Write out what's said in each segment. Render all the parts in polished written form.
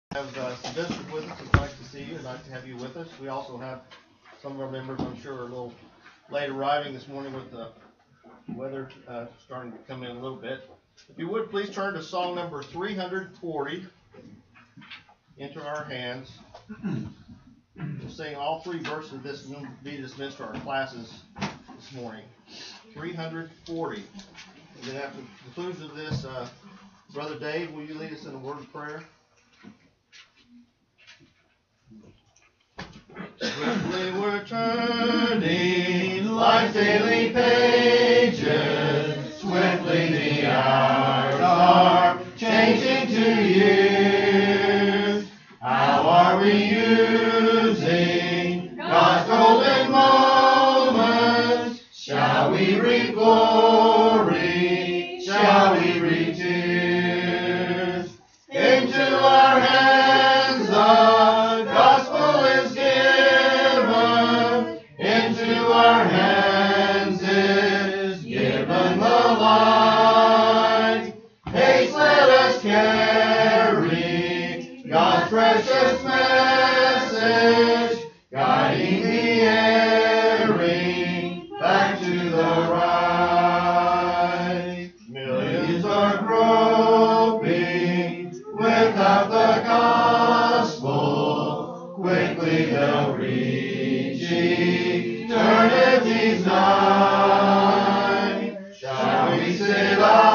Have some visitors with us. It's nice to see you. It's nice to have you with us. We also have some of our members, I'm sure, are a little late arriving this morning with the weather starting to come in a little bit. If you would, please turn to song number 340, Into Our Hands. We'll sing all three verses of this and be dismissed to our classes this morning. 340. And then after the conclusion of this, Brother Dave, will you lead us in a word of prayer? Swiftly we're turning life's daily pages. Swiftly the hours are changing to years. How are we using God's golden moments? Shall we reap glory? Shall we reap tears? Into our hands the gospel is given. Into our hands is given the light. Haste, let us carry God's precious message, guiding the erring back to the right. Millions are groping without the gospel. Quickly they'll reach eternity's night. Shall we sit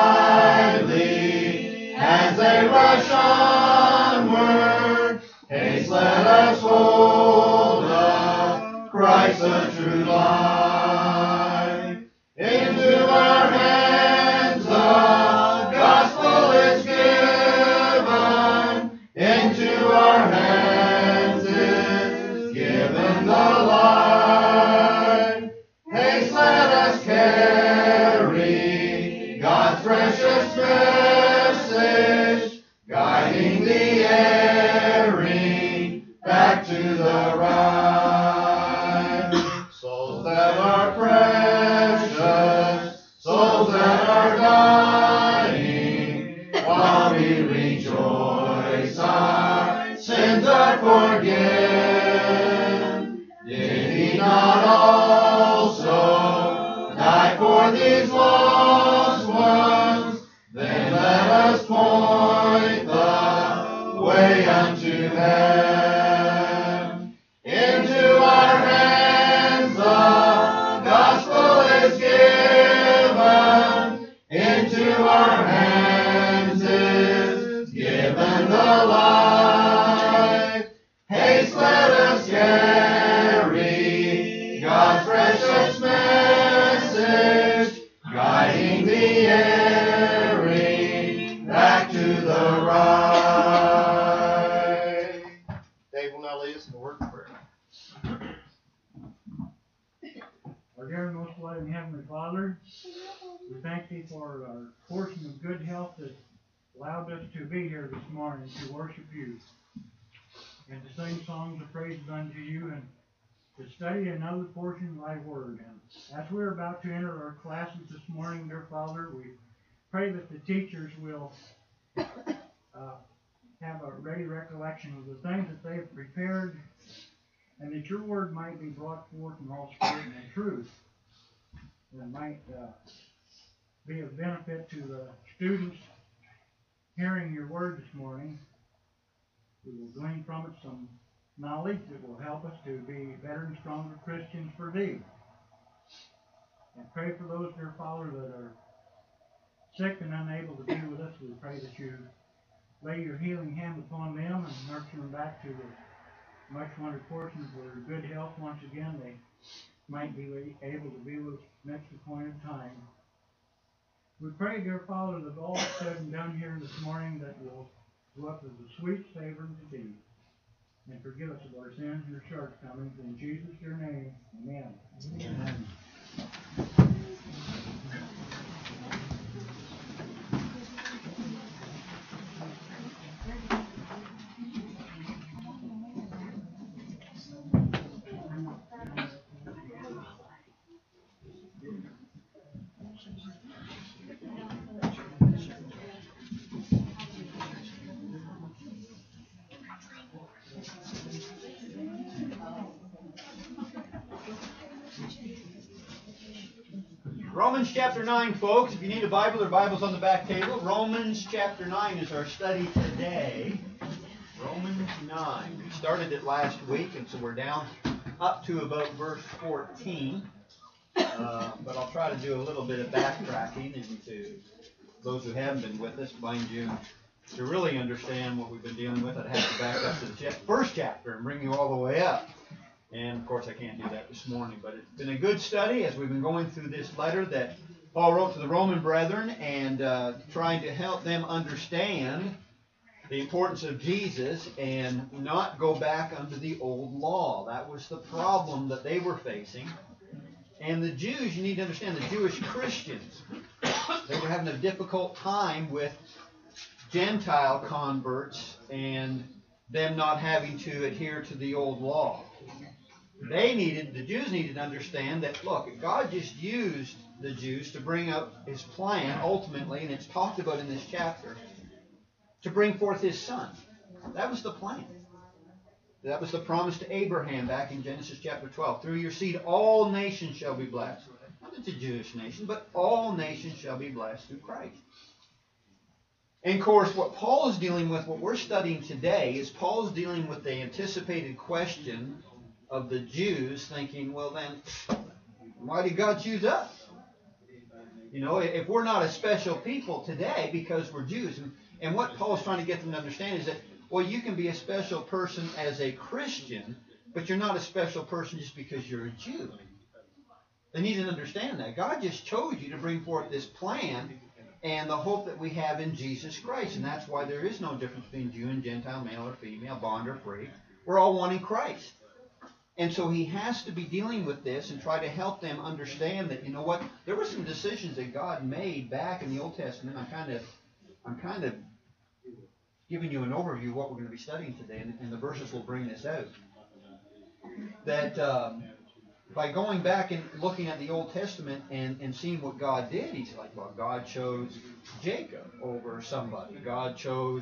idly as they rush onward? Haste, let us hold up Christ the true light. Into our hands the gospel is given. Into our hands is given the light. Haste, let us carry God's precious message, guiding the erring back to the right. Souls that are precious, souls that are dying, while we rejoice our sins are forgiven. Did he not also die for these lost ones? Then let us point the way unto heaven. Into our hands the gospel is given. Into our hands is given the light. Haste, let us carry God's precious message, guiding the erring back to the right. Dave will now lead us in the word of prayer. Our dear and most loving Heavenly Father, we thank Thee for our portion of good health that allowed us to be here this morning to worship You and to sing songs of praises unto You and to study another portion of Thy Word. And as we're about to enter our classes this morning, dear Father, we pray that the teachers will have a ready recollection of the things that they have prepared, and that Your Word might be brought forth in all spirit and truth, and might be of benefit to the students hearing Your Word this morning. We will glean from it some knowledge that will help us to be better and stronger Christians for Thee. And pray for those, dear Father, that are sick and unable to be with us. We pray that You lay Your healing hand upon them and nurture them back to the much wanted portion of their good health. Once again, they might be able to be with us next appointed time. We pray, dear Father, that all said and done here this morning that will go up as a sweet savor to Thee. And forgive us of our sins and our shortcomings. In Jesus' your name, amen. Amen. Romans chapter 9, folks. If you need a Bible, there are Bibles on the back table. Romans chapter 9 is our study today. Romans 9. We started it last week, and so we're down up to about verse 14. But I'll try to do a little bit of backtracking, and to those who haven't been with us, mind you, to really understand what we've been dealing with, I'd have to back up to the first chapter and bring you all the way up. And, of course, I can't do that this morning. But it's been a good study as we've been going through this letter that Paul wrote to the Roman brethren and trying to help them understand the importance of Jesus and not go back under the old law. That was the problem that they were facing. And the Jews, you need to understand, the Jewish Christians, they were having a difficult time with Gentile converts and them not having to adhere to the old law. The Jews needed to understand that, look, God just used the Jews to bring up His plan, ultimately, and it's talked about in this chapter, to bring forth His Son. That was the plan. That was the promise to Abraham back in Genesis chapter 12. Through your seed, all nations shall be blessed. Not just a Jewish nation, but all nations shall be blessed through Christ. And, of course, what Paul is dealing with, what we're studying today, is Paul's dealing with the anticipated question of the Jews thinking, well then, why did God choose us? You know, if we're not a special people today because we're Jews. And what Paul's trying to get them to understand is that, well, you can be a special person as a Christian, but you're not a special person just because you're a Jew. They need to understand that. God just chose you to bring forth this plan and the hope that we have in Jesus Christ. And that's why there is no difference between Jew and Gentile, male or female, bond or free. We're all one in Christ. And so he has to be dealing with this and try to help them understand that, you know what, there were some decisions that God made back in the Old Testament. I'm kind of giving you an overview of what we're going to be studying today, and the verses will bring this out. That by going back and looking at the Old Testament and seeing what God did, he's like, well, God chose Jacob over somebody. God chose,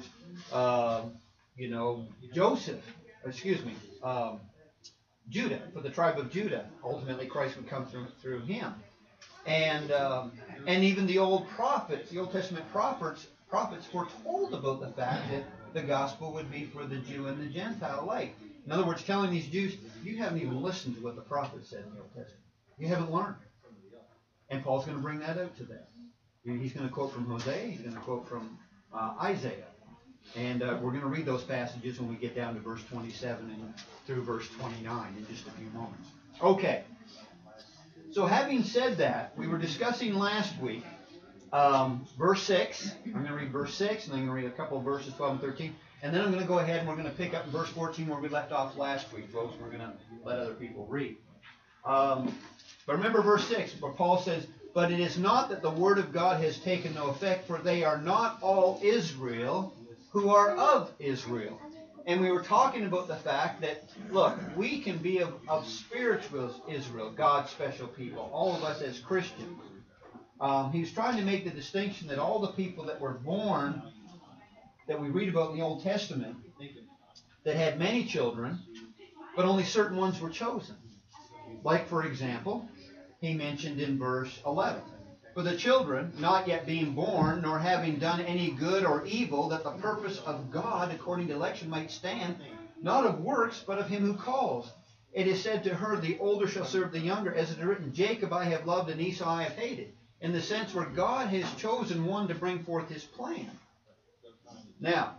Judah, for the tribe of Judah. Ultimately, Christ would come through him. And even the old prophets, the Old Testament prophets foretold about the fact that the gospel would be for the Jew and the Gentile alike. In other words, telling these Jews, you haven't even listened to what the prophet said in the Old Testament. You haven't learned. And Paul's going to bring that out to them. He's going to quote from Hosea. He's going to quote from Isaiah. And we're going to read those passages when we get down to verse 27 and through verse 29 in just a few moments. Okay. So having said that, we were discussing last week verse 6. I'm going to read verse 6, and then I'm going to read a couple of verses 12 and 13. And then I'm going to go ahead and we're going to pick up in verse 14 where we left off last week, folks. We're going to let other people read. But remember verse 6, where Paul says, but it is not that the word of God has taken no effect, for they are not all Israel who are of Israel. And we were talking about the fact that, look, we can be of spiritual Israel, God's special people, all of us as Christians. He was trying to make the distinction that all the people that were born, that we read about in the Old Testament, that had many children, but only certain ones were chosen. Like, for example, he mentioned in verse 11, for the children, not yet being born, nor having done any good or evil, that the purpose of God, according to election, might stand, not of works, but of him who calls. It is said to her, the older shall serve the younger, as it is written, Jacob I have loved, and Esau I have hated. In the sense where God has chosen one to bring forth his plan. Now,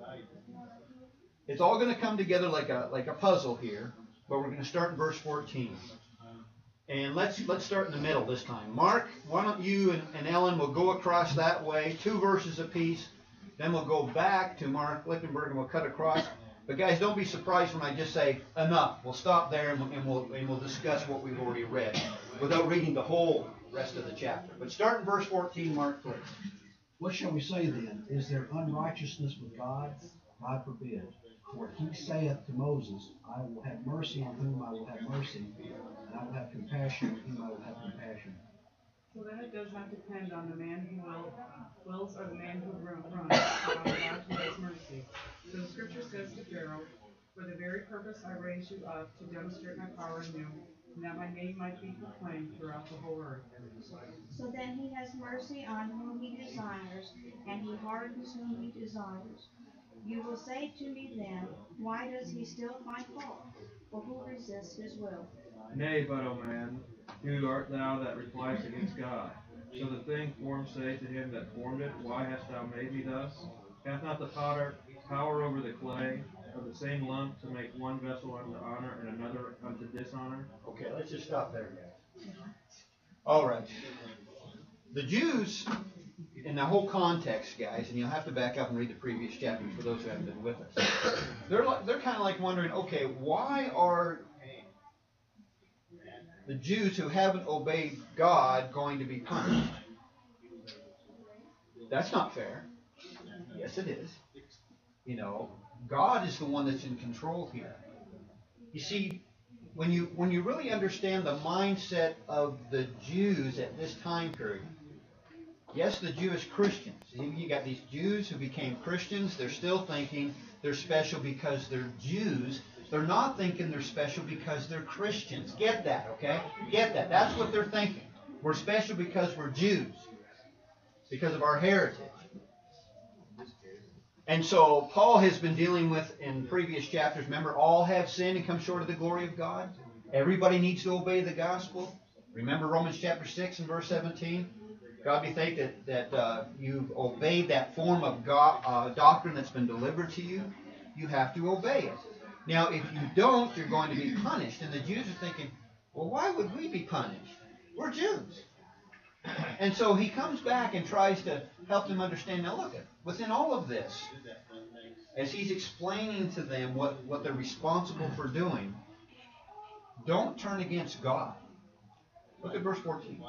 it's all going to come together like a puzzle here, but we're going to start in verse 14. And let's start in the middle this time. Mark, why don't you and Ellen will go across that way, 2 verses apiece. Then we'll go back to Mark Lichtenberg and we'll cut across. But guys, don't be surprised when I just say enough. We'll stop there and we'll discuss what we've already read without reading the whole rest of the chapter. But start in verse 14, Mark, please. What shall we say then? Is there unrighteousness with God? God forbid. For he saith to Moses, I will have mercy on whom I will have mercy, and I will have compassion on whom I will have compassion. So then it does not depend on the man who wills or the man who runs, but on God who has mercy. So the scripture says to Pharaoh, for the very purpose I raised you up to demonstrate my power in you, and that my name might be proclaimed throughout the whole earth. So then he has mercy on whom he desires, and he hardens whom he desires. You will say to me then, why does he still find fault? For who resists his will? Nay, but, O man, who art thou that repliest against God? Shall the thing formed say to him that formed it, why hast thou made me thus? Hath not the potter power over the clay of the same lump to make one vessel unto honor and another unto dishonor? Okay, let's just stop there, guys. All right. The Jews, in the whole context, guys, and you'll have to back up and read the previous chapters for those who haven't been with us. They're kind of like wondering, okay, why are the Jews who haven't obeyed God going to be punished? That's not fair. Yes, it is. You know, God is the one that's in control here. You see, when you really understand the mindset of the Jews at this time period, yes, the Jewish Christians. You got these Jews who became Christians. They're still thinking they're special because they're Jews. They're not thinking they're special because they're Christians. Get that, okay? Get that. That's what they're thinking. We're special because we're Jews, because of our heritage. And so Paul has been dealing with, in previous chapters, remember, all have sinned and come short of the glory of God. Everybody needs to obey the gospel. Remember Romans chapter 6 and verse 17? God be thanked that you've obeyed that form of doctrine that's been delivered to you. You have to obey it. Now, if you don't, you're going to be punished. And the Jews are thinking, well, why would we be punished? We're Jews. And so he comes back and tries to help them understand. Now, look, within all of this, as he's explaining to them what they're responsible for doing, don't turn against God. Look at verse 14.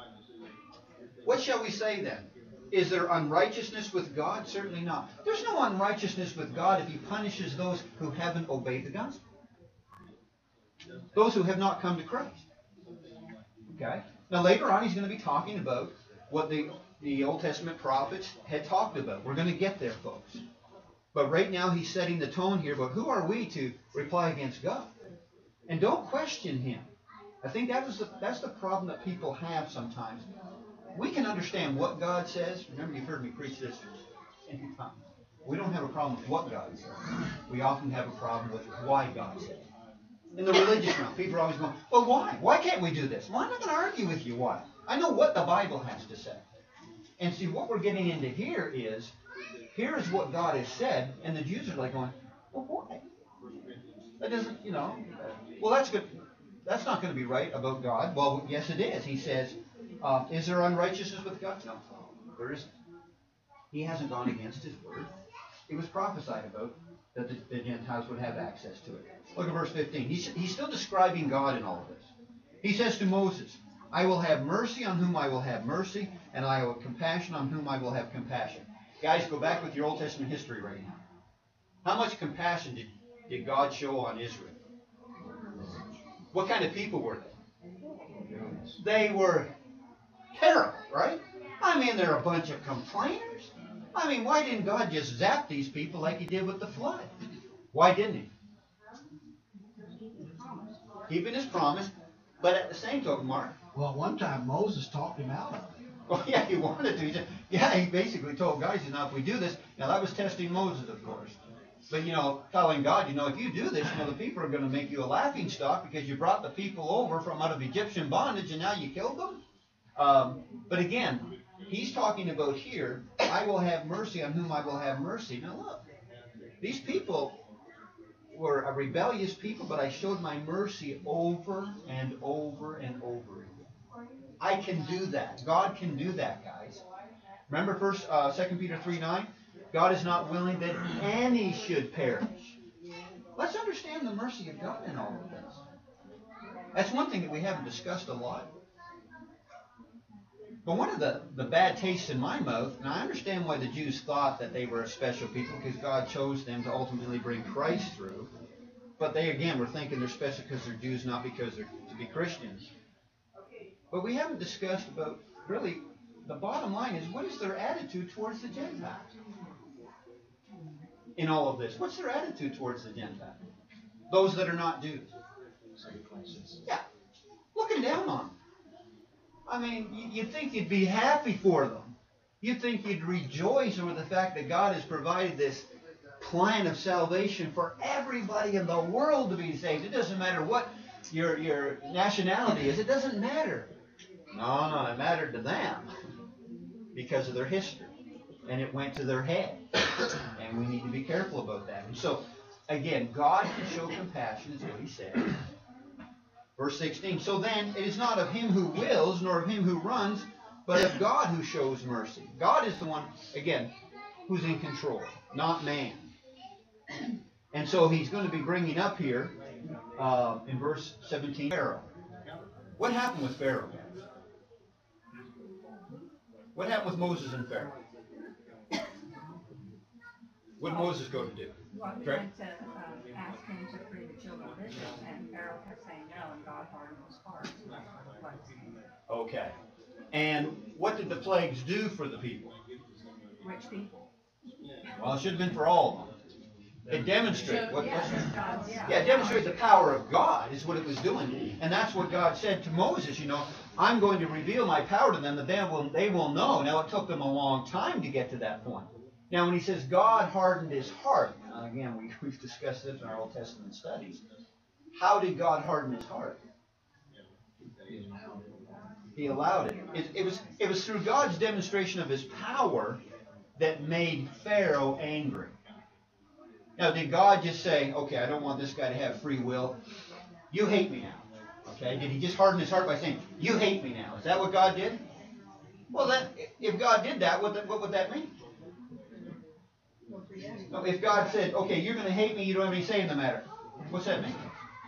What shall we say then? Is there unrighteousness with God? Certainly not. There's no unrighteousness with God if he punishes those who haven't obeyed the gospel. Those who have not come to Christ. Okay? Now later on he's going to be talking about what the Old Testament prophets had talked about. We're going to get there, folks. But right now he's setting the tone here about who are we to reply against God? And don't question him. I think that's the problem that people have sometimes. We can understand what God says. Remember, you've heard me preach this many times. We don't have a problem with what God says. We often have a problem with why God says it. In the religious realm, people are always going, well, why? Why can't we do this? Well, I'm not going to argue with you why. I know what the Bible has to say. And see, what we're getting into here is, here's what God has said, and the Jews are like going, well, why? That doesn't, well, that's good. That's not going to be right about God. Well, yes, it is. He says, is there unrighteousness with God? No, there isn't. He hasn't gone against his word. It was prophesied about that the Gentiles would have access to it. Look at verse 15. He's still describing God in all of this. He says to Moses, I will have mercy on whom I will have mercy, and I will have compassion on whom I will have compassion. Guys, go back with your Old Testament history right now. How much compassion did God show on Israel? What kind of people were they? They were terrible, right? I mean, they're a bunch of complainers. I mean, why didn't God just zap these people like he did with the flood? Why didn't he? Keeping his promise, but at the same token, Mark. Well, at one time, Moses talked him out of it. Well, yeah, he wanted to. He said, he basically told guys, if we do this, now that was testing Moses, of course. But, telling God, if you do this, the people are going to make you a laughing stock because you brought the people over from out of Egyptian bondage and now you killed them. But again, he's talking about here, I will have mercy on whom I will have mercy. Now look, these people were a rebellious people, but I showed my mercy over and over and over again. I can do that. God can do that, guys. Remember 2 Peter 3:9? God is not willing that any should perish. Let's understand the mercy of God in all of this. That's one thing that we haven't discussed a lot. But one of the bad tastes in my mouth, and I understand why the Jews thought that they were a special people because God chose them to ultimately bring Christ through. But they, again, were thinking they're special because they're Jews, not because they're to be Christians. But we haven't discussed about, really, the bottom line is, what is their attitude towards the Gentiles? In all of this, what's their attitude towards the Gentiles? Those that are not Jews. Yeah. Look looking down on them. I mean, you'd think you'd be happy for them. You'd think you'd rejoice over the fact that God has provided this plan of salvation for everybody in the world to be saved. It doesn't matter what your nationality is. It doesn't matter. No, it mattered to them because of their history. And it went to their head. And we need to be careful about that. And so, again, God can show compassion, is what he said. Verse 16, so then it is not of him who wills, nor of him who runs, but of God who shows mercy. God is the one, again, who's in control, not man. And so he's going to be bringing up here, in verse 17, Pharaoh. What happened with Pharaoh? What happened with Moses and Pharaoh? What did Moses go to do? Well, he Correct? went to ask him to free the children of Israel, and Pharaoh kept saying no, and God hardened his heart. So that's what it was. Okay. And what did the plagues do for the people? Which people? Well, it should have been for all of them. It demonstrated what Yeah, it demonstrated the power of God is what it was doing. And that's what God said to Moses, I'm going to reveal my power to them that they will know. Now, it took them a long time to get to that point. Now, when he says God hardened his heart, again, we've discussed this in our Old Testament studies. How did God harden his heart? He allowed it. It was through God's demonstration of his power that made Pharaoh angry. Now, did God just say, okay, I don't want this guy to have free will. You hate me now. Okay? Did he just harden his heart by saying, you hate me now? Is that what God did? Well, then, if God did that, what would that mean? No, if God said, okay, you're going to hate me, you don't have any say in the matter. What's that mean?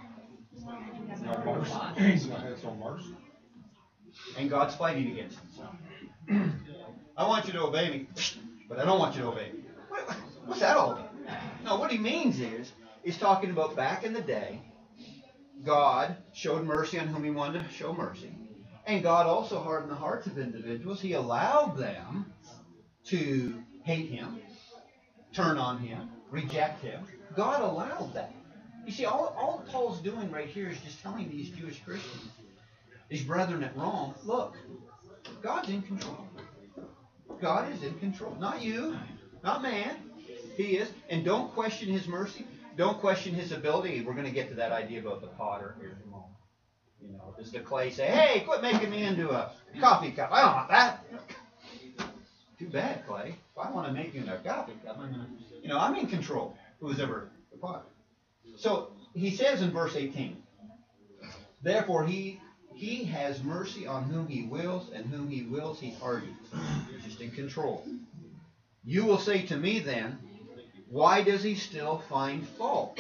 And God's fighting against him. I want you to obey me, but I don't want you to obey me. What's that all about? No, what he means is, he's talking about back in the day, God showed mercy on whom he wanted to show mercy. And God also hardened the hearts of individuals. He allowed them to hate him, turn on him, reject him. God allowed that. You see, all Paul's doing right here is just telling these Jewish Christians, these brethren at Rome, look, God's in control. God is in control. Not you, not man. He is. And don't question his mercy. Don't question his ability. We're going to get to that idea about the potter here in a moment. Does the clay say, hey, quit making me into a coffee cup? I don't want that. Too bad, Clay. If I want to make you into a coffee cup, I'm in control. Who's ever the potter. So he says in verse 18, therefore he has mercy on whom he wills, and whom he wills he hardens. Just in control. You will say to me then, why does he still find fault?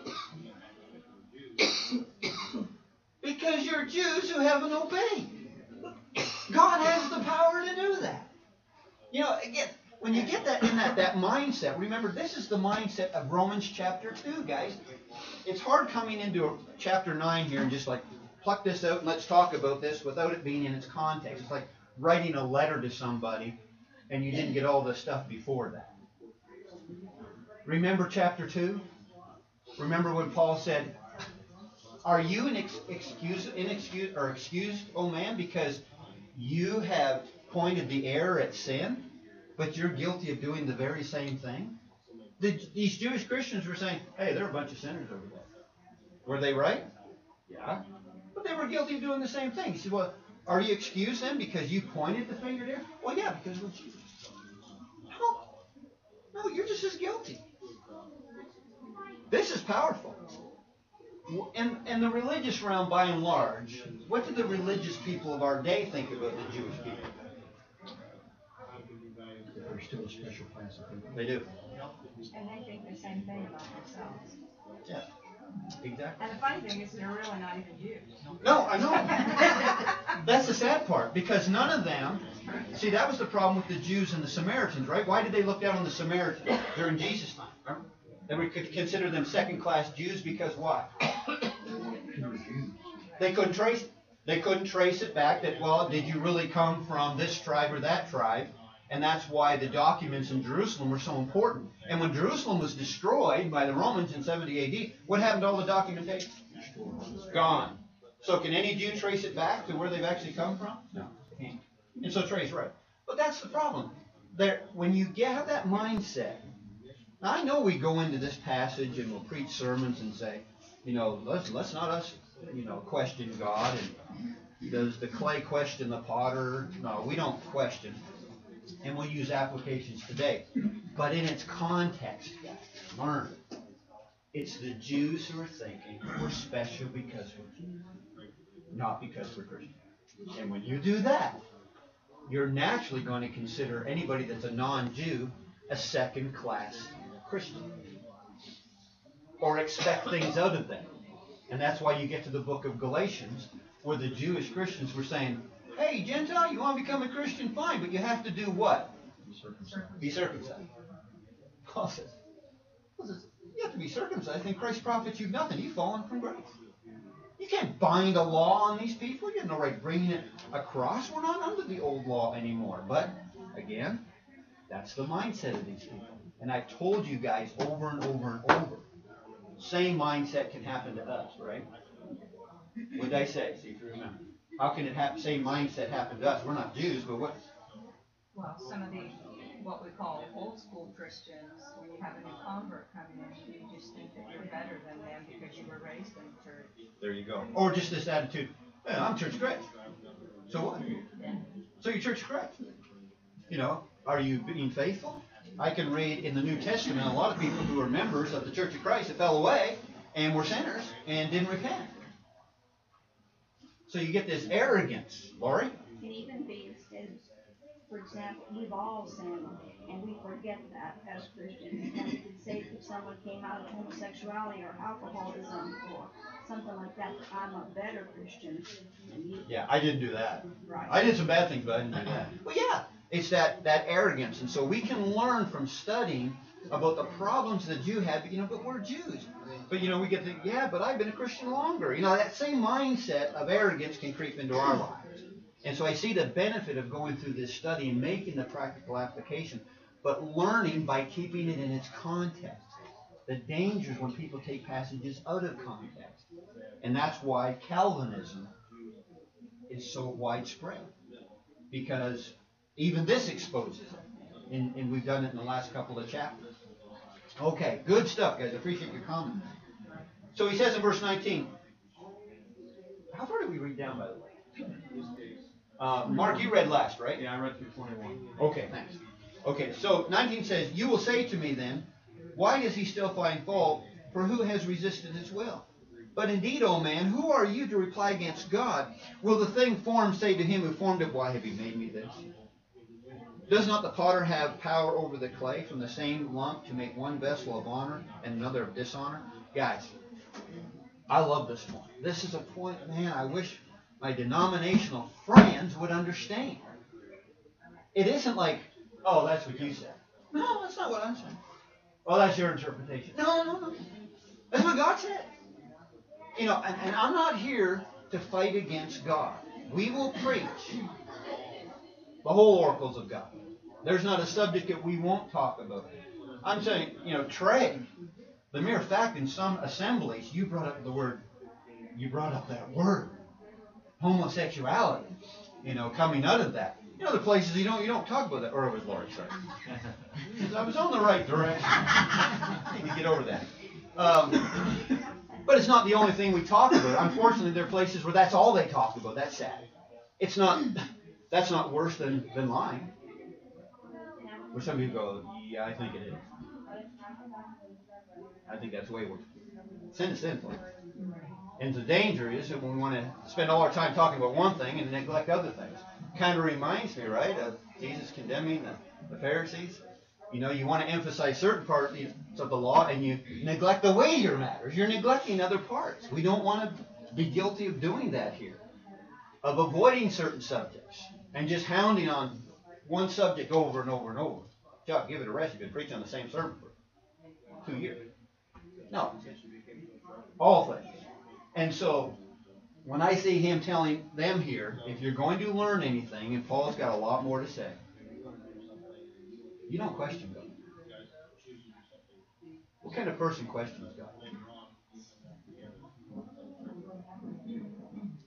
Because you're Jews who haven't obeyed. God has the power to do that. Again, when you get that in that mindset, remember, this is the mindset of Romans chapter 2, guys. It's hard coming into chapter 9 here and just like pluck this out and let's talk about this without it being in its context. It's like writing a letter to somebody and you didn't get all the stuff before that. Remember chapter 2? Remember when Paul said, are you excused, O man, because you have pointed the error at sin, but you're guilty of doing the very same thing? These Jewish Christians were saying, hey, they're a bunch of sinners over there. Were they right? Yeah. But they were guilty of doing the same thing. He said, well, are you excused then because you pointed the finger there? Well, yeah, because we're Jews. No, you're just as guilty. This is powerful. In the religious realm, by and large, what do the religious people of our day think about the Jewish people? They're still a special class of people. They do. And they think the same thing about themselves. Yeah, exactly. And the funny thing is they're really not even Jews. No, I know. That's the sad part, because none of them, see, that was the problem with the Jews and the Samaritans, right? Why did they look down on the Samaritans during Jesus' time? Remember? They would consider them second-class Jews because what? They couldn't trace it. They couldn't trace it back that, well, did you really come from this tribe or that tribe? And that's why the documents in Jerusalem were so important. And when Jerusalem was destroyed by the Romans in 70 AD, what happened to all the documentation? Gone. So can any Jew trace it back to where they've actually come from? No. They can't. And so Trey's right. But that's the problem. When you have that mindset, now I know we go into this passage and we'll preach sermons and say, let's not us, question God. And does the clay question the potter? No, we don't question. And we'll use applications today. But in its context, guys, learn. It's the Jews who are thinking we're special because we're Jews, not because we're Christians. And when you do that, you're naturally going to consider anybody that's a non-Jew a second-class Christian. Or expect things out of them. And that's why you get to the book of Galatians, where the Jewish Christians were saying, hey, Gentile, you want to become a Christian? Fine, but you have to do what? Be circumcised. Paul says, you have to be circumcised, and Christ profits you nothing. You've fallen from grace. You can't bind a law on these people. You have no right bringing it across. We're not under the old law anymore. But, again, that's the mindset of these people. And I've told you guys over and over and over, same mindset can happen to us, right? What did I say? See if you remember. How can it happen? Same mindset happen to us? We're not Jews, but what? Well, some of the, what we call old school Christians, when you have a new convert coming in, you just think that you're better than them because you were raised in the church. There you go. Or just this attitude, hey, I'm Church of Christ. So what? So you're Church of Christ. Are you being faithful? I can read in the New Testament a lot of people who are members of the Church of Christ that fell away and were sinners and didn't repent. So you get this arrogance, Laurie. It can even be, for example, we've all sinned, and we forget that as Christians. And say if someone came out of homosexuality or alcoholism or something like that, I'm a better Christian than you. Yeah, I didn't do that. Right. I did some bad things, but I didn't do that. Well, yeah, it's that arrogance. And so we can learn from studying about the problems the Jew had, but we're Jews. But, we get but I've been a Christian longer. That same mindset of arrogance can creep into our lives. And so I see the benefit of going through this study and making the practical application, but learning by keeping it in its context. The dangers when people take passages out of context. And that's why Calvinism is so widespread. Because even this exposes it. And we've done it in the last couple of chapters. Okay, good stuff, guys. I appreciate your comments. So he says in verse 19, how far did we read down, by the way? Mark, you read last, right? Yeah, I read through 21. Okay, thanks. Okay, so 19 says, you will say to me then, why does he still find fault? For who has resisted his will? But indeed, O man, who are you to reply against God? Will the thing formed say to him who formed it, why have you made me this? Does not the potter have power over the clay from the same lump to make one vessel of honor and another of dishonor? Guys, I love this point. This is a point, man, I wish my denominational friends would understand. It isn't like, oh, that's what you said. No, that's not what I'm saying. Oh, that's your interpretation. No. That's what God said. And I'm not here to fight against God. We will preach the whole oracles of God. There's not a subject that we won't talk about. I'm saying, Trey, the mere fact in some assemblies you brought up that word, homosexuality, coming out of that. The places you don't talk about that. Or it was Lord, sorry. I was on the right direction. I need to get over that. But it's not the only thing we talk about. Unfortunately, there are places where that's all they talk about. That's sad. That's not worse than lying. Where some people go, yeah, I think it is. I think that's way worse. Sin is sinful. And the danger is that when we want to spend all our time talking about one thing and neglect other things. Kind of reminds me, right, of Jesus condemning the Pharisees. You want to emphasize certain parts of the law and you neglect the weightier matters. You're neglecting other parts. We don't want to be guilty of doing that here. Of avoiding certain subjects and just hounding on one subject over and over and over. Chuck, give it a rest. You've been preaching on the same sermon for 2 years. No. All things. And so, when I see him telling them here, if you're going to learn anything, and Paul's got a lot more to say, you don't question God. What kind of person questions God?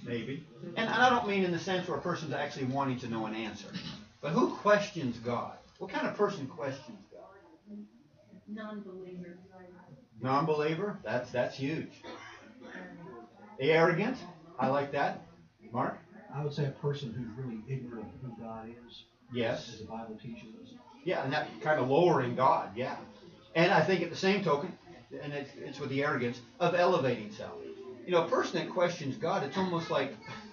Maybe. And I don't mean in the sense where a person's actually wanting to know an answer. But who questions God? What kind of person questions God? Non-believer. Non-believer? That's huge. Arrogant? I like that. Mark? I would say a person who's really ignorant of who God is, Yes. as the Bible teaches us. Yeah, and that kind of lowering God, yeah. And I think at the same token, and it's with the arrogance, of elevating self. You know, a person that questions God, it's almost like,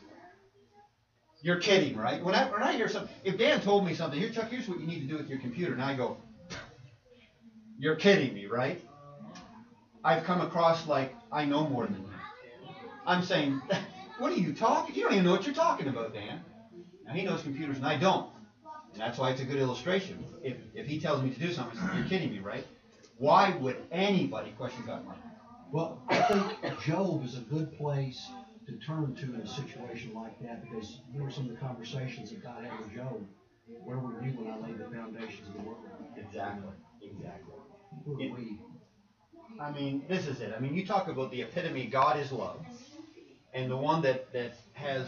you're kidding, right? When I hear something, if Dan told me something, here, Chuck, here's what you need to do with your computer, and I go, you're kidding me, right? I've come across like I know more than you. I'm saying, what are you talking? You don't even know what you're talking about, Dan. Now, he knows computers, and I don't. And that's why it's a good illustration. If he tells me to do something, you're kidding me, right? Why would anybody question God like that? Well, I think Job is a good place to turn to in a situation like that, because there were some of the conversations that God had with Job. Where were you when I laid the foundations of the world? Exactly. Who are we? I mean, this is it. I mean, you talk about the epitome, God is love. And the one that has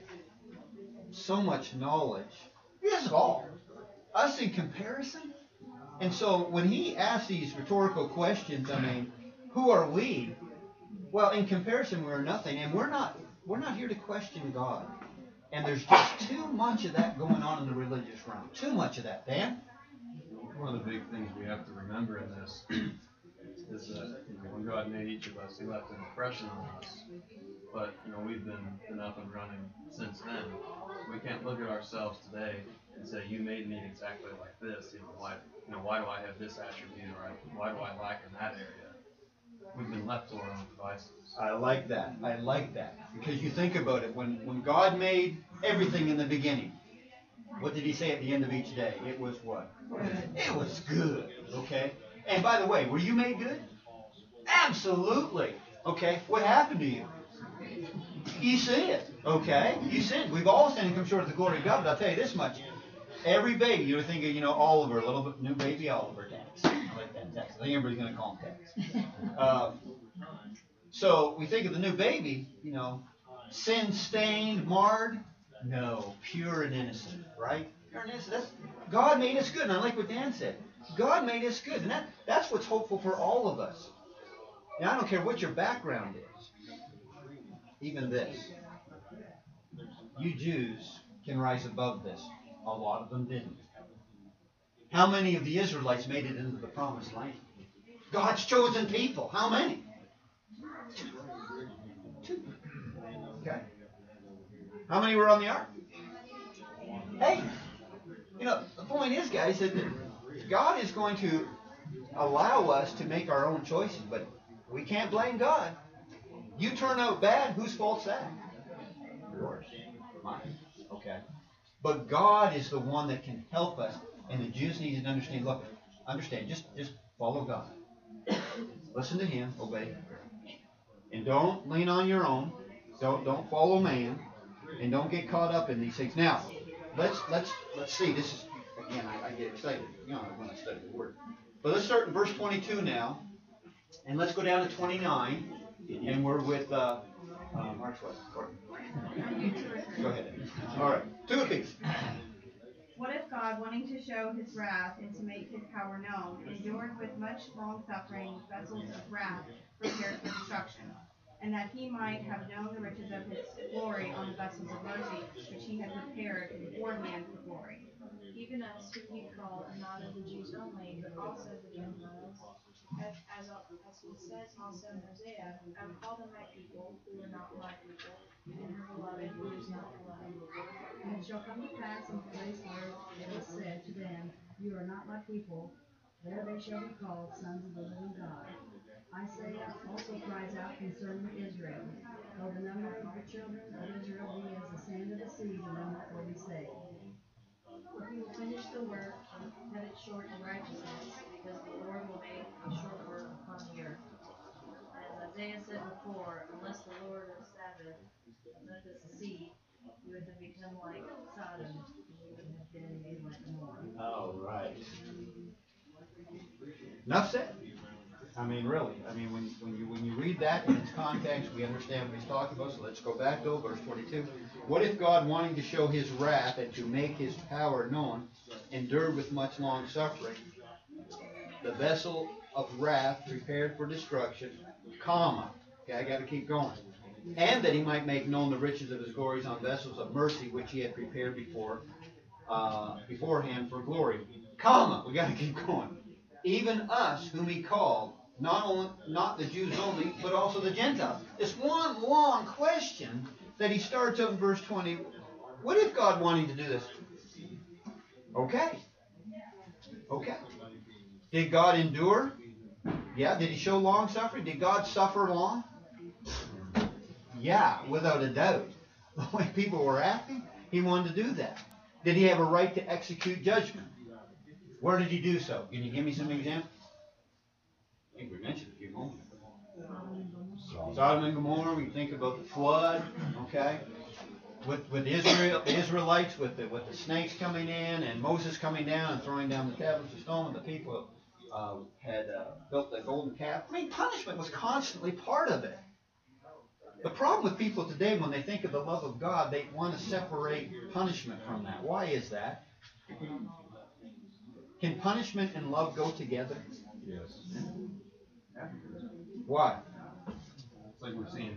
so much knowledge, he has it all. Us in comparison. And so when he asks these rhetorical questions, I mean, who are we? Well, in comparison, we're nothing. And we're not here to question God. And there's just too much of that going on in the religious realm. Too much of that. Dan? One of the big things we have to remember in this is that when God made each of us, He left an impression on us. But we've been up and running since then. We can't look at ourselves today and say, "You made me exactly like this." Why do I have this attribute, or why do I lack in that area? We've been left to our own devices. I like that. Because you think about it, when God made everything in the beginning, what did He say at the end of each day? It was what? It was good. Okay? And by the way, were you made good? Absolutely. Okay? What happened to you? You sinned. Okay? You sinned. We've all sinned and come short of the glory of God, but I'll tell you this much. Every baby, you think of, Oliver, a little bit new baby Oliver, Tex. I like that, Tex. I think everybody's going to call him Tex. So we think of the new baby, sin-stained, marred. No, pure and innocent, right? Pure and innocent. God made us good, and I like what Dan said. God made us good, and that's what's hopeful for all of us. And I don't care what your background is. Even this. You Jews can rise above this. A lot of them didn't. How many of the Israelites made it into the promised land? God's chosen people. How many? Two. Okay. How many were on the ark? Hey, the point is, guys, that God is going to allow us to make our own choices, but we can't blame God. You turn out bad, whose fault's that? Yours. Mine. Okay. But God is the one that can help us, and the Jews need to understand. Look, just follow God. Listen to Him, obey, and don't lean on your own. Don't follow man, and don't get caught up in these things. Now, let's see. This is again, I get excited. When I study the Word. But let's start in verse 22 now, and let's go down to 29, and we're with Mark's what? Go ahead. All right, two apiece. What if God, wanting to show His wrath and to make His power known, endured with much long suffering vessels of wrath prepared for destruction, and that He might have known the riches of His glory on the vessels of mercy, which He had prepared beforehand for glory? Even us who He called, and not of the Jews only, but also the Gentiles, as He says also in Hosea, I have called them my people, who are not my people, and her beloved, who is not beloved. And it shall come to pass in today's word, it was said to them, You are not my people, there they shall be called sons of the living God. Isaiah also cries out concerning Israel, Though the number of the children of Israel be as the sand of the sea, the remnant will be saved. For He will finish the work, and cut it short in righteousness, because the Lord will make a short work upon the earth. As Isaiah said before, unless the Lord of Sabbath let us see, you would have become like Sodom, and you would have been made like Gomorrah. All right. Enough said. I mean, really. I mean, when you read that in its context, we understand what he's talking about. So let's go back to verse 22. What if God, wanting to show his wrath and to make his power known, endured with much long suffering, the vessel of wrath prepared for destruction, comma. Okay, I got to keep going. And that he might make known the riches of his glories on vessels of mercy, which he had prepared beforehand for glory, comma. We got to keep going. Even us, whom he called, not the Jews only, but also the Gentiles. It's one long question that he starts up in verse 20. What if God wanting to do this? Okay. Did God endure? Yeah. Did he show long suffering? Did God suffer long? Yeah, without a doubt. The way people were acting, he wanted to do that. Did he have a right to execute judgment? Where did he do so? Can you give me some examples? I think we mentioned a few moments ago. Sodom and Gomorrah, we think about the flood, okay? With Israel, the Israelites, with the snakes coming in and Moses coming down and throwing down the tablets of stone, and the people had built the golden calf. I mean, punishment was constantly part of it. The problem with people today, when they think of the love of God, they want to separate punishment from that. Why is that? Can punishment and love go together? Yes. Yeah. Why? It's like we're seeing.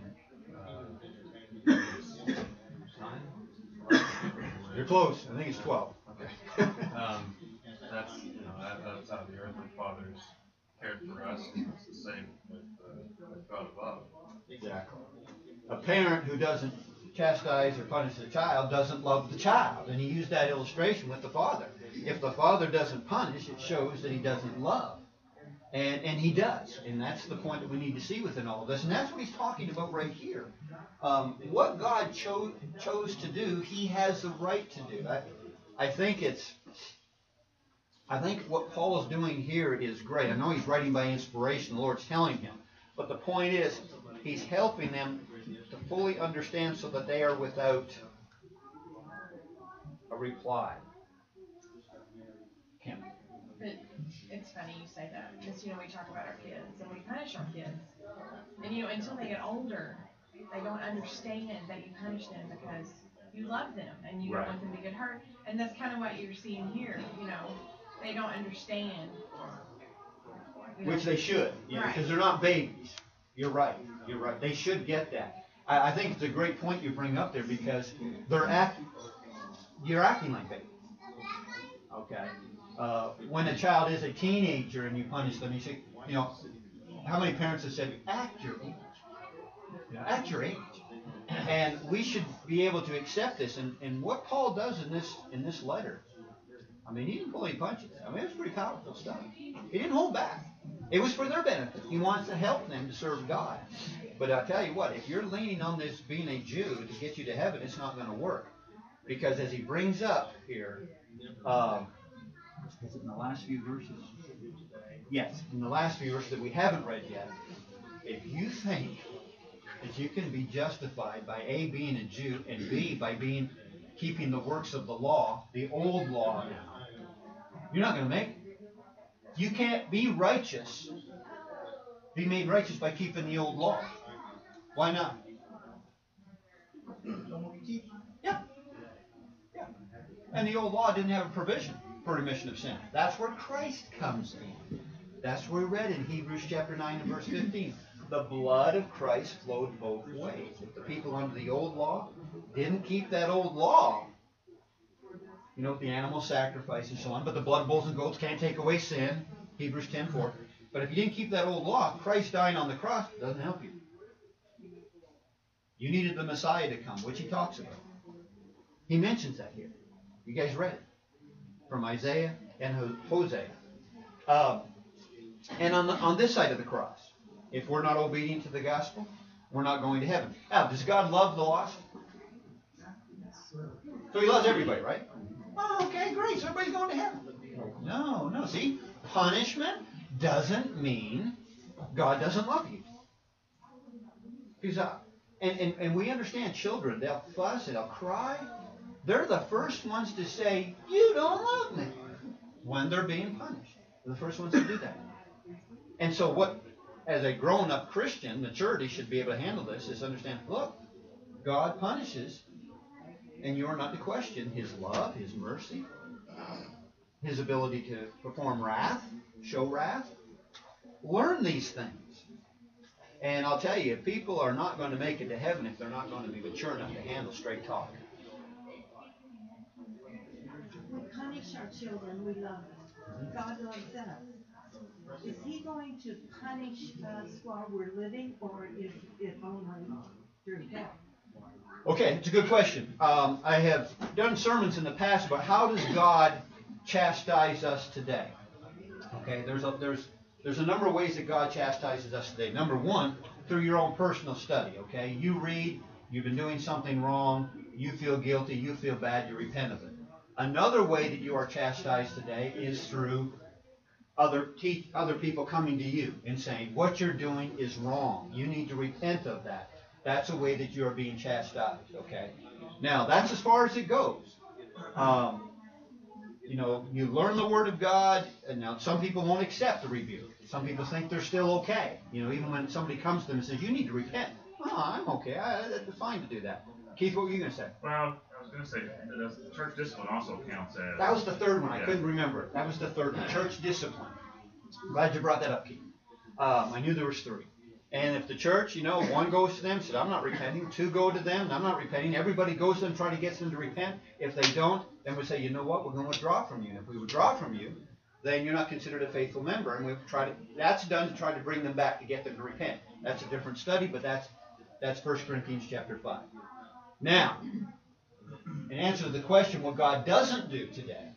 You're close. I think it's 12. Okay. That's that's how the earthly fathers cared for us. It's the same with God above. Exactly. A parent who doesn't chastise or punish the child doesn't love the child, and he used that illustration with the father. If the father doesn't punish, it shows that he doesn't love. And he does. And that's the point that we need to see within all of this. And that's what he's talking about right here. What God chose to do, he has the right to do. I think what Paul is doing here is great. I know he's writing by inspiration. The Lord's telling him. But the point is, he's helping them to fully understand so that they are without a reply. Kim. It's funny you say that, because, we talk about our kids, and we punish our kids. And, until they get older, they don't understand that you punish them because you love them, and you don't want them to get hurt. And that's kind of what you're seeing here, They don't understand. Which they should, because they're not babies. You're right. They should get that. I think it's a great point you bring up there, because you're acting like babies. Okay. When a child is a teenager and you punish them, you say, how many parents have said, act your age? Act your age. And we should be able to accept this. And what Paul does in this letter, I mean, he didn't pull any punches. I mean, it was pretty powerful stuff. He didn't hold back. It was for their benefit. He wants to help them to serve God. But I'll tell you what, if you're leaning on this being a Jew to get you to heaven, it's not going to work. Because as he brings up here, is it in the last few verses? Yes, in the last few verses that we haven't read yet. If you think that you can be justified by A, being a Jew, and B, by keeping the works of the law, the old law now, you're not going to make it. You can't be righteous, be made righteous by keeping the old law. Why not? Yeah. And the old law didn't have a provision for remission of sin. That's where Christ comes in. That's where we read in Hebrews chapter 9 and verse 15. The blood of Christ flowed both ways. If the people under the old law didn't keep that old law, with the animal sacrifice and so on, but the blood of bulls and goats can't take away sin, Hebrews 10:4. But if you didn't keep that old law, Christ dying on the cross doesn't help you. You needed the Messiah to come, which he talks about. He mentions that here. You guys read it from Isaiah and Hosea. And on this side of the cross, if we're not obedient to the gospel, we're not going to heaven. Now, does God love the lost? So he loves everybody, right? Oh, okay, great. So everybody's going to heaven. No. See, punishment doesn't mean God doesn't love you. Because, and we understand children, they'll fuss, they'll cry. They're the first ones to say, you don't love me, when they're being punished. They're the first ones to do that. And so what as a grown-up Christian, maturity should be able to handle this, is understand, look, God punishes, and you are not to question His love, His mercy, His ability to perform wrath, show wrath. Learn these things. And I'll tell you, people are not going to make it to heaven if they're not going to be mature enough to handle straight talk. We punish our children, we love them. God loves us. Is He going to punish us while we're living, or is it only through death? Okay, it's a good question. I have done sermons in the past about how does God chastise us today. Okay, there's a number of ways that God chastises us today. Number one, through your own personal study. Okay, you read, you've been doing something wrong, you feel guilty, you feel bad, you repent of it. Another way that you are chastised today is through other people coming to you and saying, what you're doing is wrong. You need to repent of that. That's a way that you are being chastised, okay? Now, that's as far as it goes. You learn the Word of God, and now some people won't accept the rebuke. Some people think they're still okay. Even when somebody comes to them and says, you need to repent. Oh, I'm okay. It's fine to do that. Keith, what were you going to say? Well, I was going to say, the church discipline also counts as... That was the third one. I couldn't remember it. That was the third one. Church discipline. Glad you brought that up, Keith. I knew there was three. And if the church, one goes to them, says, I'm not repenting. Two go to them, I'm not repenting. Everybody goes to them, trying to get them to repent. If they don't, then we say, you know what, we're going to withdraw from you. And if we withdraw from you, then you're not considered a faithful member. And that's done to try to bring them back, to get them to repent. That's a different study, but that's 1 Corinthians chapter 5. Now, in answer to the question, what God doesn't do today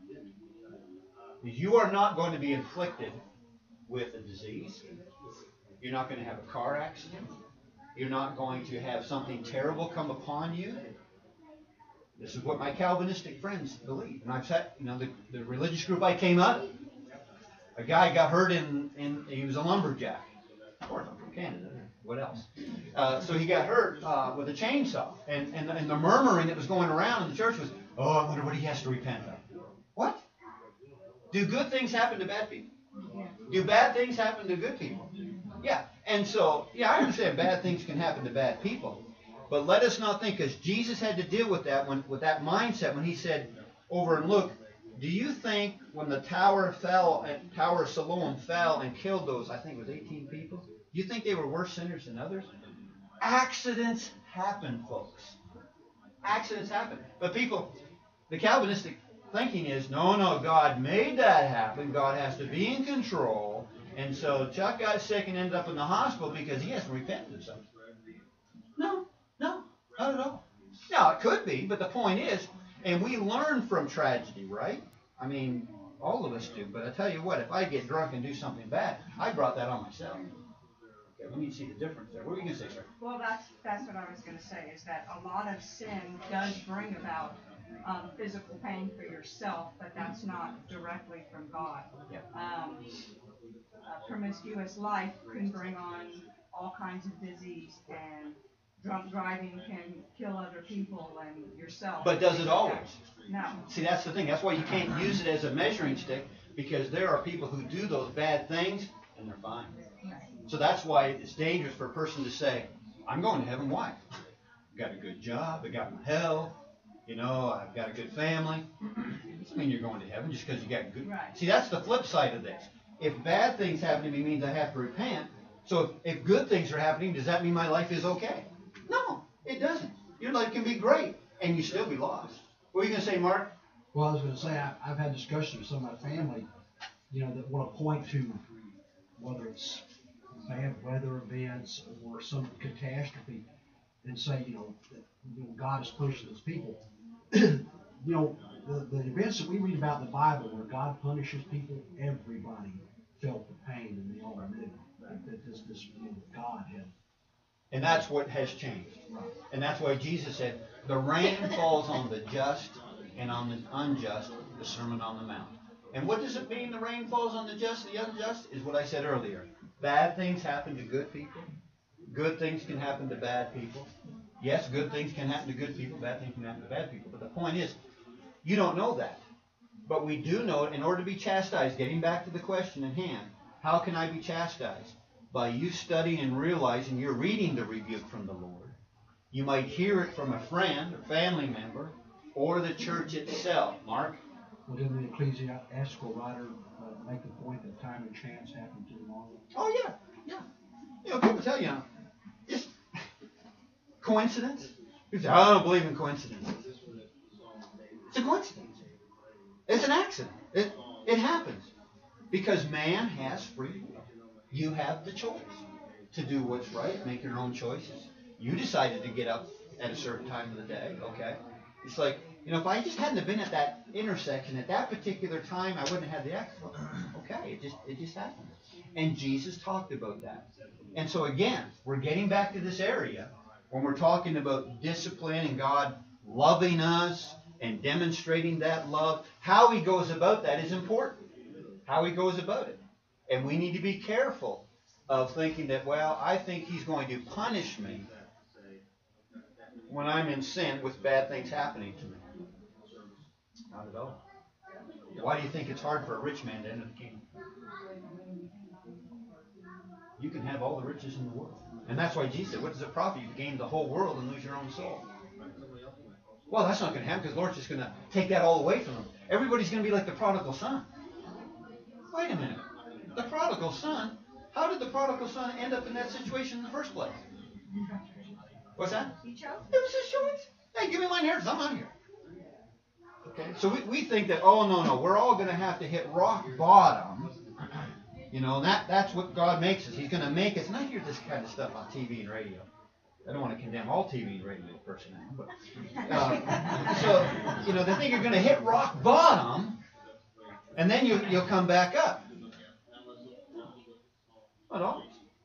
is you are not going to be inflicted with a disease. You're not going to have a car accident. You're not going to have something terrible come upon you. This is what my Calvinistic friends believe. And I've said, the religious group I came out of, a guy got hurt he was a lumberjack. Of course, I'm from Canada. What else? So he got hurt with a chainsaw. And the murmuring that was going around in the church was, oh, I wonder what he has to repent of. What? Do good things happen to bad people? Do bad things happen to good people? Yeah. And so, I understand bad things can happen to bad people. But let us not think, because Jesus had to deal with that mindset when he said over in Luke, do you think when the Tower of Siloam fell and killed those, I think it was 18 people, do you think they were worse sinners than others? Accidents happen, folks. Accidents happen. But the Calvinistic thinking is, no, God made that happen. God has to be in control. And so Chuck got sick and ended up in the hospital because he hasn't repented of something. No, not at all. Now, it could be, but the point is, and we learn from tragedy, right? I mean, all of us do. But I tell you what, if I get drunk and do something bad, I brought that on myself. Okay, we need to see the difference there. What were you going to say, sir? Well, that's what I was going to say, is that a lot of sin does bring about physical pain for yourself, but that's not directly from God. Yeah. Promiscuous life can bring on all kinds of disease, and drunk driving can kill other people and yourself. But does it always? No. See, that's the thing. That's why you can't use it as a measuring stick, because there are people who do those bad things and they're fine. So that's why it's dangerous for a person to say, I'm going to heaven. Why? I've got a good job. I got my health. I've got a good family. It doesn't mean you're going to heaven just because you got good. Right. See, that's the flip side of this. If bad things happen to me means I have to repent. So if good things are happening, does that mean my life is okay? No, it doesn't. Your life can be great, and you still be lost. What are you going to say, Mark? Well, I was going to say, I've had discussions with some of my family, that want to point to whether it's bad weather events or some catastrophe and say, that God is pushing those people. The events that we read about in the Bible where God punishes people, everybody felt the pain and they all knew that this God had. And that's what has changed. Right. And that's why Jesus said, the rain falls on the just and on the unjust, the Sermon on the Mount. And what does it mean the rain falls on the just and the unjust? Is what I said earlier. Bad things happen to good people. Good things can happen to bad people. Yes, good things can happen to good people. Bad things can happen to bad people. But the point is, you don't know that. But we do know it. In order to be chastised, getting back to the question at hand, how can I be chastised? by you studying and realizing you're reading the rebuke from the Lord. You might hear it from a friend or family member or the church itself. Mark? Well, didn't the ecclesiastical writer make the point that time and chance happen too long? Oh, yeah, yeah. You know, people tell you, just coincidence. People say, I don't believe in coincidences. It's a coincidence. It's an accident. It happens. Because man has free will. You have the choice to do what's right, make your own choices. You decided to get up at a certain time of the day, okay? It's like, you know, if I just hadn't have been at that intersection at that particular time, I wouldn't have had the accident. Okay, it just happened. And Jesus talked about that. And so again, we're getting back to this area when we're talking about discipline and God loving us and demonstrating that love. How he goes about that is important. How he goes about it. And we need to be careful of thinking that, well, I think he's going to punish me when I'm in sin with bad things happening to me. Not at all. Why do you think it's hard for a rich man to enter the kingdom? You can have all the riches in the world. And that's why Jesus said, what does it profit you to gain the whole world and lose your own soul? Well, that's not going to happen because the Lord's just going to take that all away from them. Everybody's going to be like the prodigal son. Wait a minute. The prodigal son? How did the prodigal son end up in that situation in the first place? What's that? He chose. It was his choice. Hey, give me my inheritance. I'm out of here. Okay? So we think that, oh, no, we're all going to have to hit rock bottom. You know, and that's what God makes us. He's going to make us. And I hear this kind of stuff on TV and radio. I don't want to condemn all TV and radio personnel. But, so, you know, they think you're going to hit rock bottom, and then you'll come back up. Not always.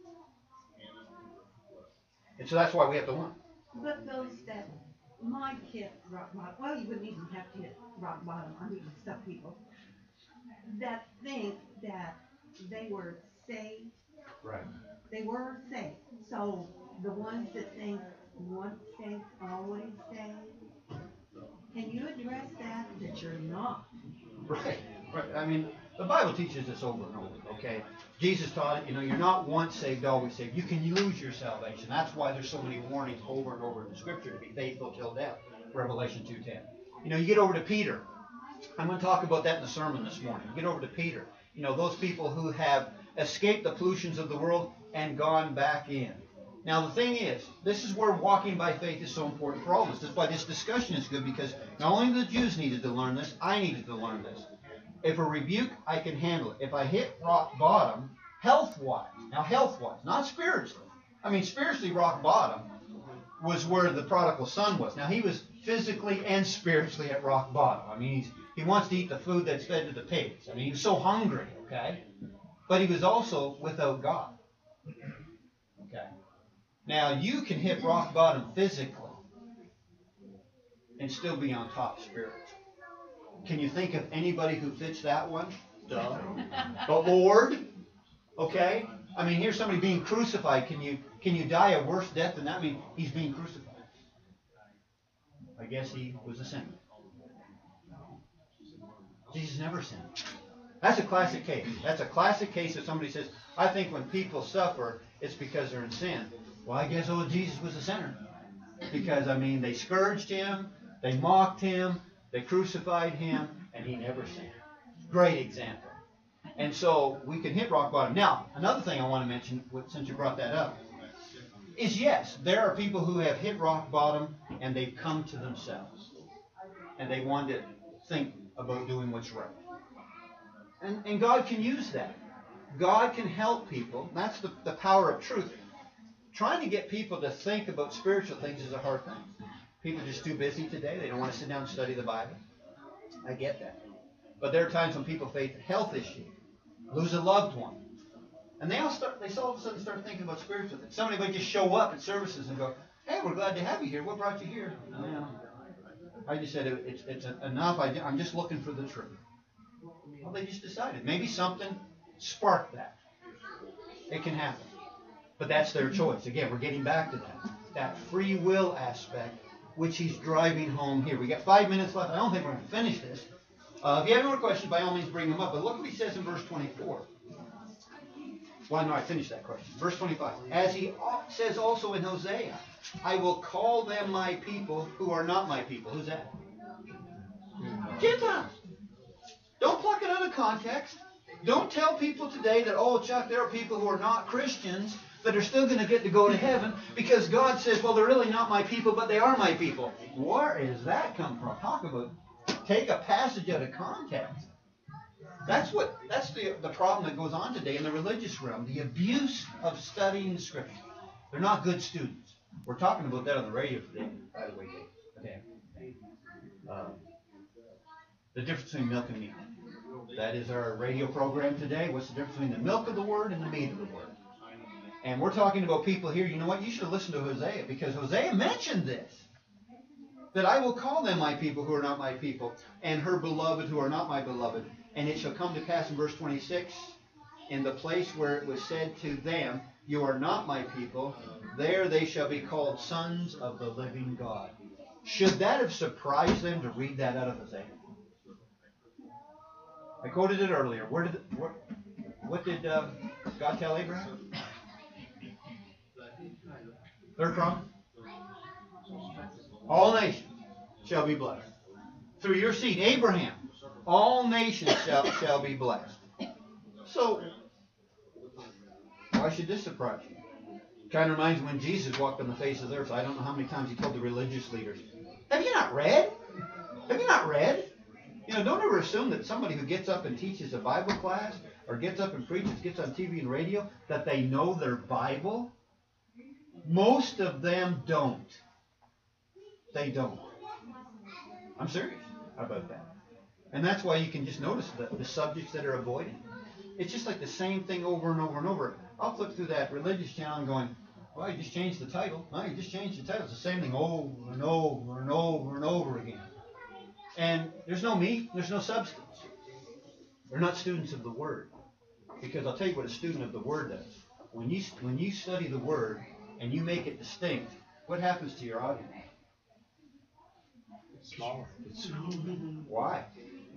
And so that's why we have to learn. But those that might hit rock bottom, well, you wouldn't even have to hit rock bottom. I mean, some people that think that they were saved. Right. They were saved. So the ones that think once saved, always saved, can you address that you're not? Right. I mean, the Bible teaches this over and over, okay? Jesus taught it, you know, you're not once saved, always saved. You can lose your salvation. That's why there's so many warnings over and over in the Scripture to be faithful till death. Revelation 2:10. You know, you get over to Peter. I'm going to talk about that in the sermon this morning. You get over to Peter. You know, those people who have escaped the pollutions of the world and gone back in. Now, the thing is, this is where walking by faith is so important for all of us. That's why this discussion is good, because not only the Jews needed to learn this, I needed to learn this. If a rebuke, I can handle it. If I hit rock bottom, health-wise, now health-wise, not spiritually. I mean, spiritually, rock bottom was where the prodigal son was. Now, he was physically and spiritually at rock bottom. I mean, he wants to eat the food that's fed to the pigs. I mean, he was so hungry, okay? But he was also without God. Okay? Now, you can hit rock bottom physically and still be on top spiritually. Can you think of anybody who fits that one? Duh. The Lord? Okay? I mean, here's somebody being crucified. Can you die a worse death than that? I mean, he's being crucified. I guess he was a sinner. Jesus never sinned. That's a classic case. That's a classic case of somebody says, I think when people suffer, it's because they're in sin. Well, I guess, Jesus was a sinner. Because, I mean, they scourged him, they mocked him, they crucified him, and he never sinned. Great example. And so we can hit rock bottom. Now, another thing I want to mention, since you brought that up, is yes, there are people who have hit rock bottom and they've come to themselves. And they want to think about doing what's right. And God can use that. God can help people. That's the power of truth. Trying to get people to think about spiritual things is a hard thing. People are just too busy today. They don't want to sit down and study the Bible. I get that. But there are times when people face a health issue, lose a loved one. And they all of a sudden start thinking about spiritual things. Somebody might just show up at services and go, hey, we're glad to have you here. What brought you here? No, I just said it's enough. I'm just looking for the truth. Well, they just decided. Maybe something sparked that. It can happen. But that's their choice. Again, we're getting back to that. That free will aspect, which he's driving home here. We got 5 minutes left. I don't think we're going to finish this. If you have any more questions, by all means bring them up. But look what he says in verse 24. Well, no, I finished that question. Verse 25. As he says also in Hosea, I will call them my people who are not my people. Who's that? Gentiles. Don't pluck it out of context. Don't tell people today that, oh, Chuck, there are people who are not Christians that are still going to get to go to heaven because God says, well, they're really not my people, but they are my people. Where does that come from? Talk about take a passage out of context. That's the problem that goes on today in the religious realm, the abuse of studying Scripture. They're not good students. We're talking about that on the radio today, by the way, Dave. Okay. The difference between milk and meat. That is our radio program today. What's the difference between the milk of the Word and the meat of the Word? And we're talking about people here. You know what? You should have listened to Hosea, because Hosea mentioned this. That I will call them my people who are not my people, and her beloved who are not my beloved. And it shall come to pass in verse 26, in the place where it was said to them, you are not my people, there they shall be called sons of the living God. Should that have surprised them to read that out of Hosea? I quoted it earlier. What did God tell Abraham? Third promise. All nations shall be blessed. Through your seed, Abraham, all nations shall be blessed. So, why should this surprise you? Kind of reminds me when Jesus walked on the face of the earth. I don't know how many times he told the religious leaders, have you not read? Have you not read? You know, don't ever assume that somebody who gets up and teaches a Bible class or gets up and preaches, gets on TV and radio, that they know their Bible. Most of them don't. They don't. I'm serious about that. And that's why you can just notice the subjects that are avoided. It's just like the same thing over and over and over. I'll flip through that religious channel and going, well, you just changed the title. No, you just changed the title. It's the same thing over and over and over and over again. And there's no meat, there's no substance. They're not students of the Word. Because I'll tell you what a student of the Word does. When you study the Word and you make it distinct, what happens to your audience? It's smaller. Why?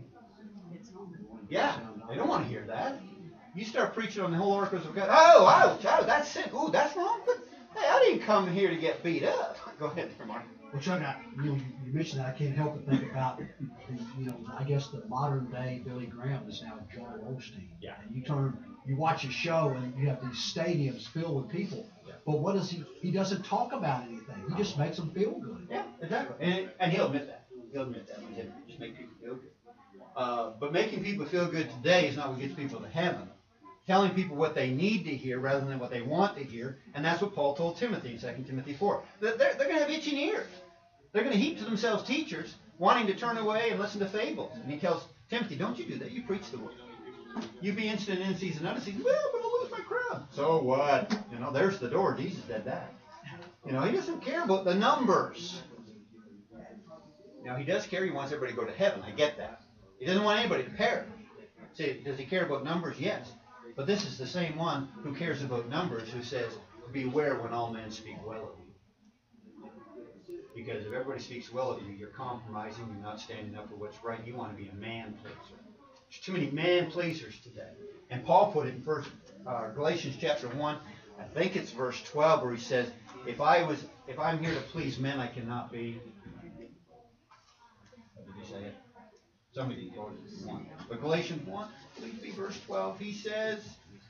Yeah, they don't want to hear that. You start preaching on the whole oracles of God. Oh, that's sin. Ooh, that's wrong. But hey, I didn't come here to get beat up. Go ahead, Mark. Well, Chuck, you mentioned that. I can't help but think about, I guess the modern day Billy Graham is now Joel Osteen. Yeah. And you watch a show and you have these stadiums filled with people. Yeah. But what does he? He doesn't talk about anything. He just makes them feel good. Yeah, exactly. And he'll admit that. He'll admit that. He'll just make people feel good. But making people feel good today is not what gets people to heaven. Telling people what they need to hear rather than what they want to hear. And that's what Paul told Timothy in 2 Timothy 4. They're going to have itching ears. They're going to heap to themselves teachers wanting to turn away and listen to fables. And he tells Timothy, don't you do that. You preach the word. You be instant in season, out of season. Well, I'm going to lose my crowd. So what? You know, there's the door. Jesus did that. You know, he doesn't care about the numbers. Now, he does care. He wants everybody to go to heaven. I get that. He doesn't want anybody to perish. See, does he care about numbers? Yes. But this is the same one who cares about numbers who says, beware when all men speak well of you. Because if everybody speaks well of you, you're compromising, you're not standing up for what's right. You want to be a man-pleaser. There's too many man-pleasers today. And Paul put it in Galatians chapter 1, I think it's verse 12, where he says, if I'm here to please men, I cannot be. What did he say it? Somebody quoted it. 1. But Galatians 1, please be verse 12. He says,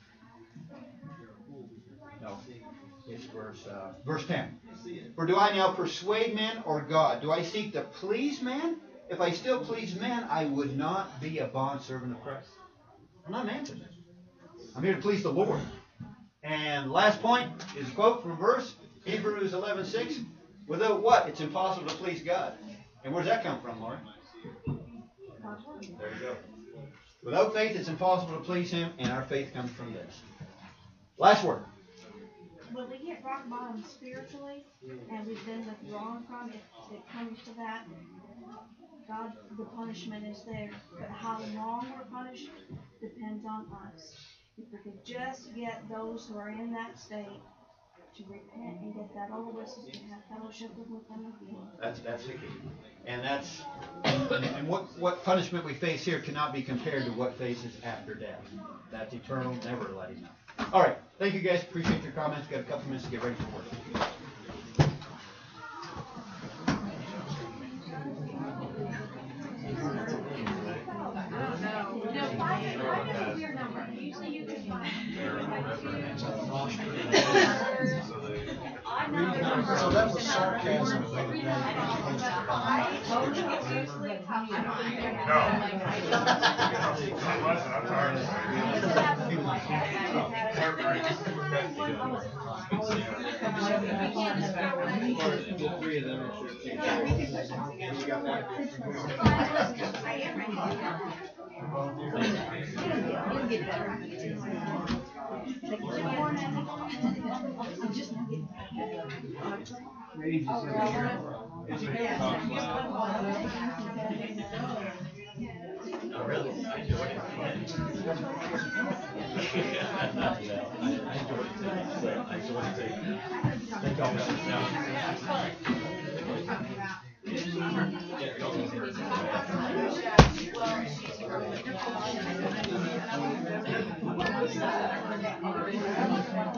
no, it's verse 10. For do I now persuade men or God? Do I seek to please men? If I still please men, I would not be a bondservant of Christ. I'm not an answer. I'm here to please the Lord. And last point is a quote from a verse, Hebrews 11:6. Without what? It's impossible to please God. And where does that come from, Lauren? There you go. Without faith, it's impossible to please Him, and our faith comes from this. Last word. When we get rock bottom spiritually, and we've been withdrawn from it, it comes to that. God, the punishment is there. But how long we're punished depends on us. If we could just get those who are in that state to repent and get that over with, so we can have fellowship with them again. That's the key. And what punishment we face here cannot be compared to what faces after death. That's eternal, never letting up. All right, thank you guys, appreciate your comments, got a couple minutes to get ready for work. No, five is a weird number. Usually you can find. So that was sarcasm. No. I'm tired The three of them are Oh, really? I enjoyed it. I enjoyed it. Thank y'all for